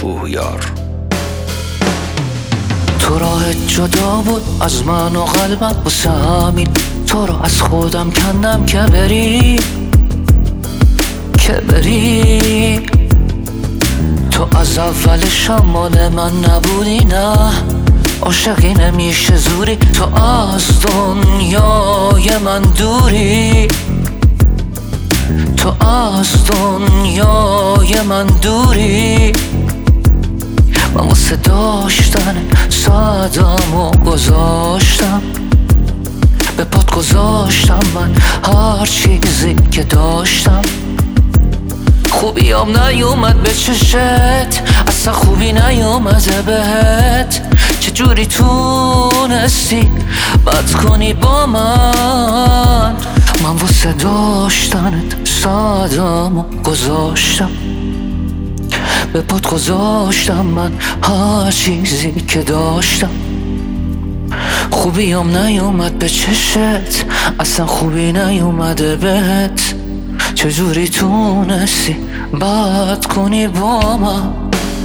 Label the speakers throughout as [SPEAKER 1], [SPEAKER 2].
[SPEAKER 1] کوه یار.
[SPEAKER 2] تو راه جدا بود از من و قلبم، واسه همین تو رو از خودم کندم که بری تو از اولش هم مال من نبودی، نه عاشقی نمیشه زوری، تو از دنیای من دوری، تو از دنیای من دوری. من واسه داشتن سعدمو گذاشتم، به پات گذاشتم من هر چیزی که داشتم. خوبیام نیومد به چشت، اصلا خوبی نیومده بهت، چجوری تونستی بد کنی با من؟ من واسه داشتنت سعدمو گذاشتم، به پات گذاشتم من هر چیزی که داشتم. خوبیام نیومد به چشت، اصلا خوبی نیومده بهت، چجوری تونستی بد کنی با من؟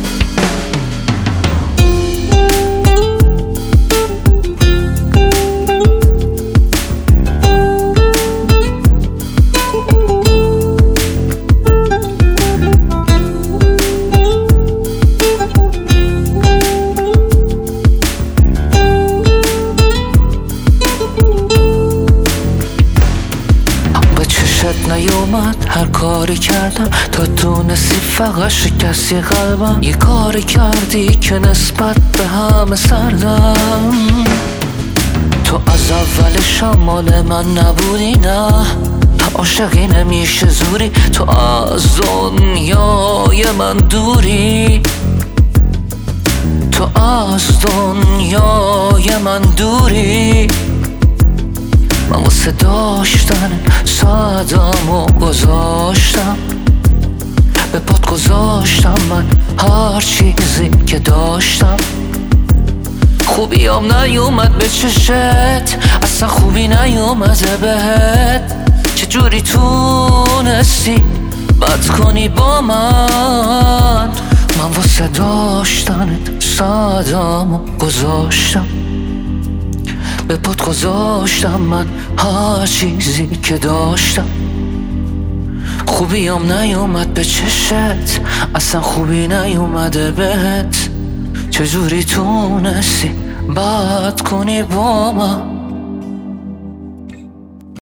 [SPEAKER 2] نیومد هر کاری کردم تا تونستی فقط شکستی قلبم، یه کاری کردی که نسبت به همه سردم. تو از اولش هم مال من نبودی، نه عاشقی نمیشه زوری، تو از دنیای من دوری، تو از دنیای من دوری. من واسه داشتن سعدمو گذاشتم، به پات گذاشتم من هر چیزی که داشتم. خوبیام نیومد به چشت، اصلا خوبی نیومده بهت، چجوری تونستی بد کنی با من؟ من واسه داشتنت سعدمو گذاشتم، به پات گذاشتم من هر چیزی که داشتم. خوبیام نیومد به چشت، اصلا خوبی نیومده بهت، چجوری تونستی بد کنی با من؟